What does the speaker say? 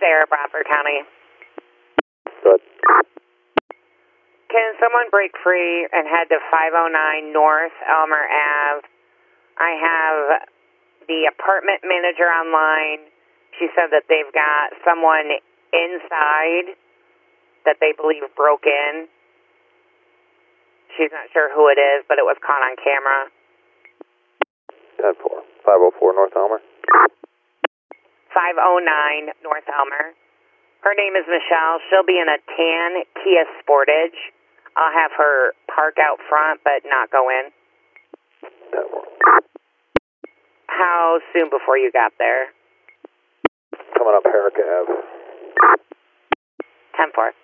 Sarah, Bradford County. Good. Can someone break free and head to 509 North Elmer Ave? I have the apartment manager online. She said that they've got someone inside that they believe broke in. She's not sure who it is, but it was caught on camera. 10-4. 504 North Elmer. 509 North Elmer. Her name is Michelle. She'll be in a tan Kia Sportage. I'll have her park out front, but not go in. 10-4. How soon before you got there? Coming up Herrick Ave. 10-4.